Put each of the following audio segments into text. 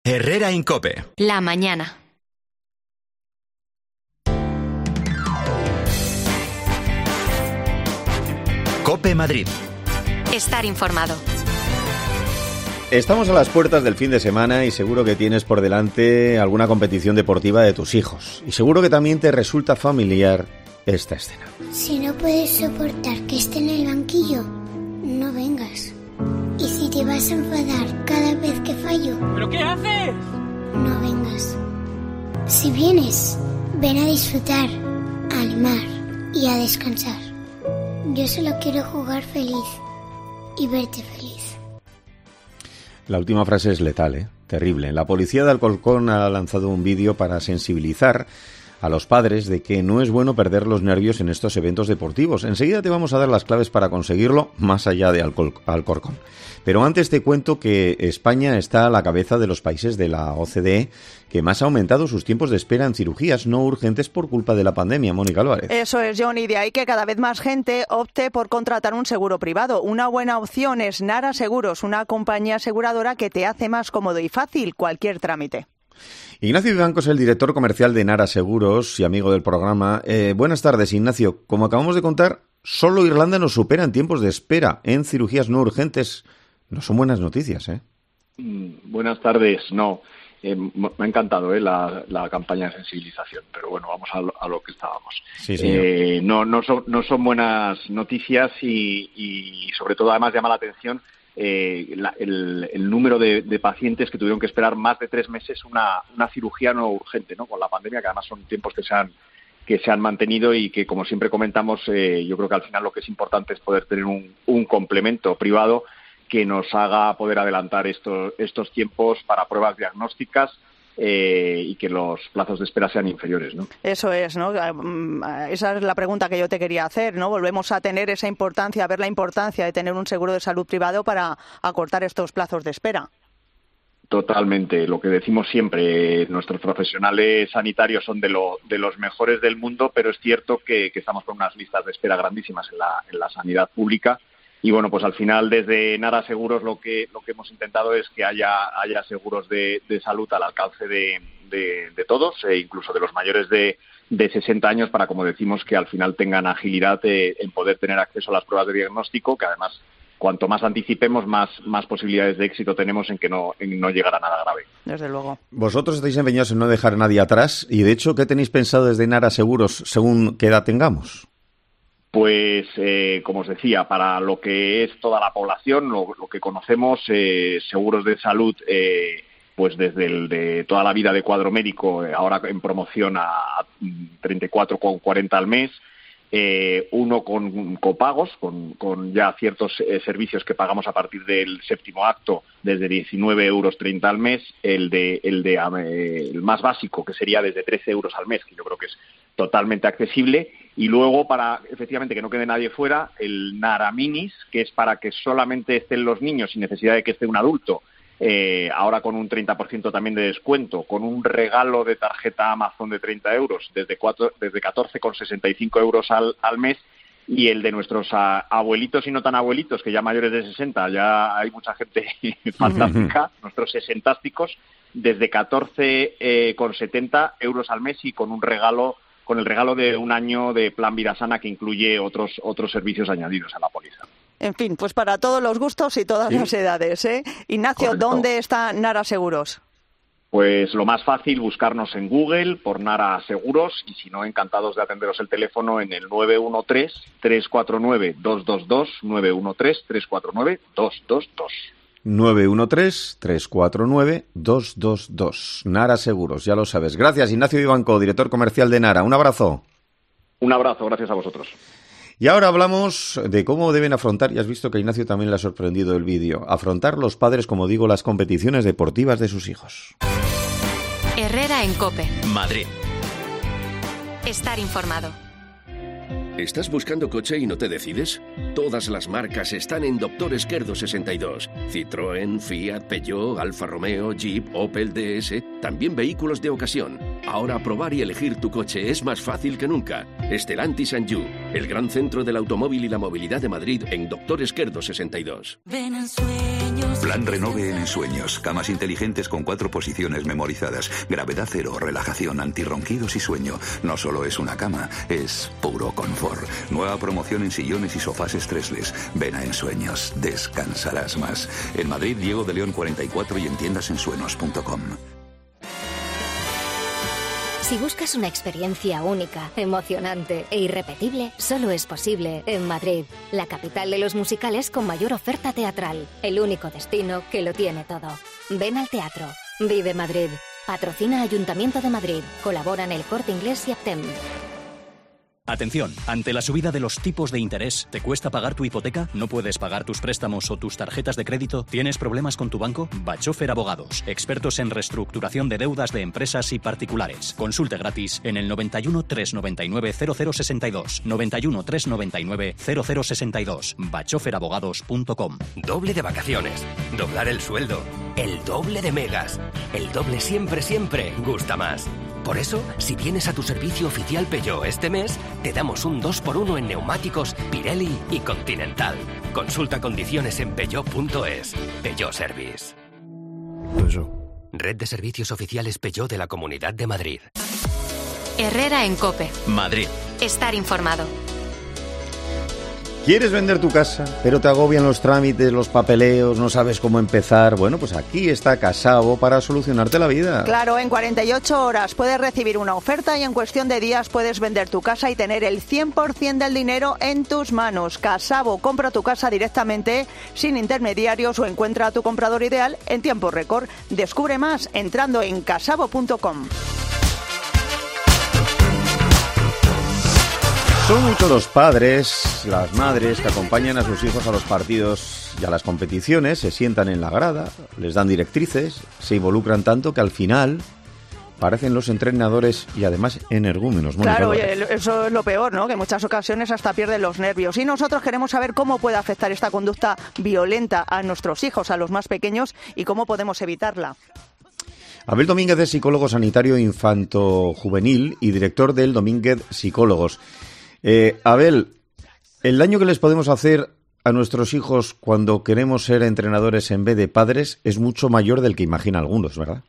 Herrera en COPE. La mañana. COPE Madrid. Estar informado. Estamos a las puertas del fin de semana y seguro que tienes por delante alguna competición deportiva de tus hijos. Y seguro que también te resulta familiar esta escena. Si no puedes soportar que esté en el banquillo, no vengas. Y si te vas a enfadar cada vez que fallo, ¿pero qué haces? No vengas. Si vienes, ven a disfrutar, a animar y a descansar. Yo solo quiero jugar feliz y verte feliz. La última frase es letal, terrible. La policía de Alcorcón ha lanzado un vídeo para sensibilizar a los padres de que no es bueno perder los nervios en estos eventos deportivos. Enseguida te vamos a dar las claves para conseguirlo más allá de Alcorcón. Pero antes te cuento que España está a la cabeza de los países de la OCDE que más ha aumentado sus tiempos de espera en cirugías no urgentes por culpa de la pandemia. Mónica Álvarez. Eso es, John, y de ahí que cada vez más gente opte por contratar un seguro privado. Una buena opción es Nara Seguros, una compañía aseguradora que te hace más cómodo y fácil cualquier trámite. Ignacio Vivanco es el director comercial de Nara Seguros y amigo del programa. Buenas tardes, Ignacio. Como acabamos de contar, solo Irlanda nos supera en tiempos de espera en cirugías no urgentes. No son buenas noticias, ¿eh? Buenas tardes. No, me ha encantado la campaña de sensibilización, pero bueno, vamos a lo que estábamos. Sí, no son buenas noticias y sobre todo además llama la atención el número de pacientes que tuvieron que esperar más de 3 meses una cirugía no urgente, ¿no? Con la pandemia, que además son tiempos que se han mantenido y que, como siempre comentamos, yo creo que al final lo que es importante es poder tener un complemento privado que nos haga poder adelantar estos tiempos para pruebas diagnósticas y que los plazos de espera sean inferiores, ¿no? Eso es, ¿no? Esa es la pregunta que yo te quería hacer, ¿no? Volvemos a tener esa importancia, a ver la importancia de tener un seguro de salud privado para acortar estos plazos de espera. Totalmente, lo que decimos siempre, nuestros profesionales sanitarios son de los mejores del mundo, pero es cierto que estamos con unas listas de espera grandísimas en la sanidad pública. Y bueno, pues al final desde Nara Seguros lo que hemos intentado es que haya seguros de salud al alcance de todos, incluso de los mayores de 60 años, para, como decimos, que al final tengan agilidad en poder tener acceso a las pruebas de diagnóstico, que además cuanto más anticipemos, más posibilidades de éxito tenemos en no llegar a nada grave. Desde luego. Vosotros estáis empeñados en no dejar a nadie atrás y, de hecho, ¿qué tenéis pensado desde Nara Seguros según qué edad tengamos? Pues, como os decía, para lo que es toda la población, lo que conocemos, seguros de salud, pues desde de toda la vida de cuadro médico, ahora en promoción a 34,40 al mes, uno con copagos, con ya ciertos servicios que pagamos a partir del 7º acto, desde 19,30 euros al mes, el más básico, que sería desde 13 euros al mes, que yo creo que es totalmente accesible, y luego, para efectivamente que no quede nadie fuera, el Nara Minis, que es para que solamente estén los niños sin necesidad de que esté un adulto, ahora con un 30% también de descuento, con un regalo de tarjeta Amazon de 30 euros, desde 14,65 euros al mes, y el de nuestros abuelitos y no tan abuelitos, que ya mayores de 60, ya hay mucha gente fantástica, nuestros sesentásticos, desde 14,70 euros al mes y con el regalo de un año de Plan Vida Sana, que incluye otros servicios añadidos a la póliza. En fin, pues para todos los gustos y todas las edades, ¿eh? Ignacio, Correcto. ¿Dónde está Nara Seguros? Pues lo más fácil, buscarnos en Google por Nara Seguros, y si no, encantados de atenderos el teléfono en el 913-349-222, 913-349-222. 913-349-222. Nara Seguros, ya lo sabes. Gracias, Ignacio Vivanco, director comercial de Nara. Un abrazo. Un abrazo, gracias a vosotros. Y ahora hablamos de cómo deben afrontar, y has visto que a Ignacio también le ha sorprendido el vídeo, afrontar los padres, como digo, las competiciones deportivas de sus hijos. Herrera en COPE. Madrid. Estar informado. ¿Estás buscando coche y no te decides? Todas las marcas están en Dr. Esquerdo 62. Citroën, Fiat, Peugeot, Alfa Romeo, Jeep, Opel, DS... También vehículos de ocasión. Ahora probar y elegir tu coche es más fácil que nunca. Stellantis and You, el gran centro del automóvil y la movilidad de Madrid en Dr. Esquerdo 62. Ven en sueños. Plan Renove en Ensueños. Camas inteligentes con 4 posiciones memorizadas. Gravedad cero, relajación, antirronquidos y sueño. No solo es una cama, es puro confort. Nueva promoción en sillones y sofás estresles. Ven a Ensueños. Descansarás más. En Madrid, Diego de León 44 y en tiendasensueños.com. Si buscas una experiencia única, emocionante e irrepetible, solo es posible en Madrid, la capital de los musicales con mayor oferta teatral, el único destino que lo tiene todo. Ven al teatro. Vive Madrid. Patrocina Ayuntamiento de Madrid. Colaboran El Corte Inglés y Aptem. Atención, ante la subida de los tipos de interés, ¿te cuesta pagar tu hipoteca? ¿No puedes pagar tus préstamos o tus tarjetas de crédito? ¿Tienes problemas con tu banco? Bachofer Abogados, expertos en reestructuración de deudas de empresas y particulares. Consulte gratis en el 91 399 0062. 91 399 0062. bachoferabogados.com. Doble de vacaciones, doblar el sueldo, el doble de megas. El doble siempre, siempre gusta más. Por eso, si vienes a tu servicio oficial Peugeot este mes, te damos un 2x1 en neumáticos Pirelli y Continental. Consulta condiciones en peugeot.es. Peugeot Service. Red de servicios oficiales Peugeot de la Comunidad de Madrid. Herrera en COPE. Madrid. Estar informado. ¿Quieres vender tu casa, pero te agobian los trámites, los papeleos, no sabes cómo empezar? Bueno, pues aquí está Casabo para solucionarte la vida. Claro, en 48 horas puedes recibir una oferta y en cuestión de días puedes vender tu casa y tener el 100% del dinero en tus manos. Casabo, compra tu casa directamente, sin intermediarios, o encuentra a tu comprador ideal en tiempo récord. Descubre más entrando en casabo.com. Son muchos los padres, las madres que acompañan a sus hijos a los partidos y a las competiciones, se sientan en la grada, les dan directrices, se involucran tanto que al final parecen los entrenadores y además energúmenos. Claro, eso es lo peor, ¿no? Que en muchas ocasiones hasta pierden los nervios. Y nosotros queremos saber cómo puede afectar esta conducta violenta a nuestros hijos, a los más pequeños, y cómo podemos evitarla. Abel Domínguez es psicólogo sanitario infanto-juvenil y director del Domínguez Psicólogos. Abel, el daño que les podemos hacer a nuestros hijos cuando queremos ser entrenadores en vez de padres es mucho mayor del que imaginan algunos, ¿verdad?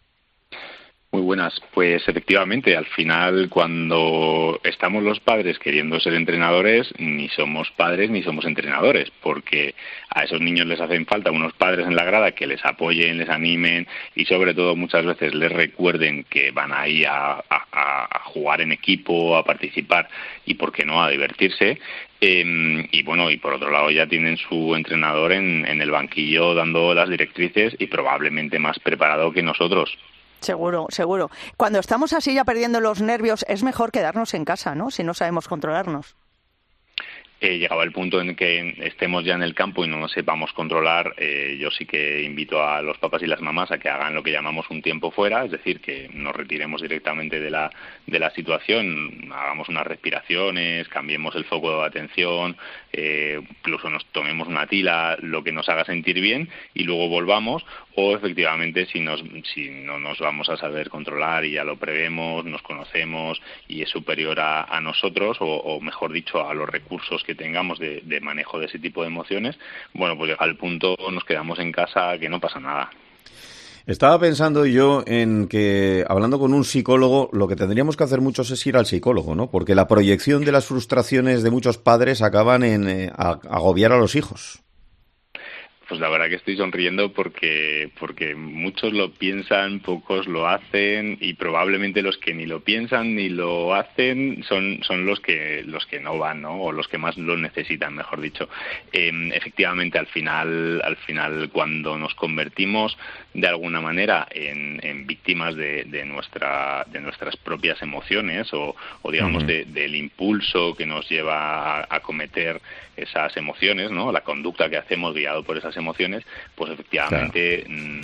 Muy buenas. Pues efectivamente, al final, cuando estamos los padres queriendo ser entrenadores, ni somos padres ni somos entrenadores, porque a esos niños les hacen falta unos padres en la grada que les apoyen, les animen y sobre todo muchas veces les recuerden que van ahí a jugar en equipo, a participar y, ¿por qué no?, a divertirse. Y bueno, y por otro lado ya tienen su entrenador en el banquillo dando las directrices y probablemente más preparado que nosotros. Seguro, seguro. Cuando estamos así ya perdiendo los nervios, es mejor quedarnos en casa, ¿no? Si no sabemos controlarnos. Llegado el punto en que estemos ya en el campo y no nos sepamos controlar, yo sí que invito a los papás y las mamás a que hagan lo que llamamos un tiempo fuera, es decir, que nos retiremos directamente de la situación, hagamos unas respiraciones, cambiemos el foco de atención, incluso nos tomemos una tila, lo que nos haga sentir bien y luego volvamos, o efectivamente si no nos vamos a saber controlar y ya lo prevemos, nos conocemos y es superior a nosotros, o mejor dicho, a los recursos que tengamos de manejo de ese tipo de emociones, bueno, pues llega al punto, nos quedamos en casa, que no pasa nada. Estaba pensando yo en que, hablando con un psicólogo, lo que tendríamos que hacer muchos es ir al psicólogo, ¿no? Porque la proyección de las frustraciones de muchos padres acaban en agobiar a los hijos. Pues la verdad que estoy sonriendo porque muchos lo piensan, pocos lo hacen y probablemente los que ni lo piensan ni lo hacen son los que no van, ¿no? O los que más lo necesitan, mejor dicho. Efectivamente, al final cuando nos convertimos de alguna manera en víctimas de nuestras propias emociones o digamos del impulso que nos lleva a cometer esas emociones, ¿no? La conducta que hacemos guiado por esas emociones, pues efectivamente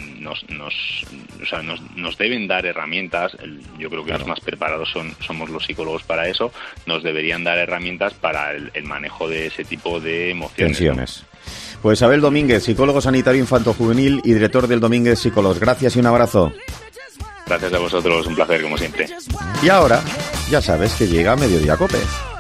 nos deben dar herramientas. Yo creo que los más preparados somos los psicólogos para eso. Nos deberían dar herramientas para el manejo de ese tipo de emociones. Tensiones. Pues Abel Domínguez, psicólogo sanitario infanto-juvenil y director del Domínguez Psicólogos. Gracias y un abrazo. Gracias a vosotros, un placer como siempre. Y ahora, ya sabes que llega Mediodía Cope.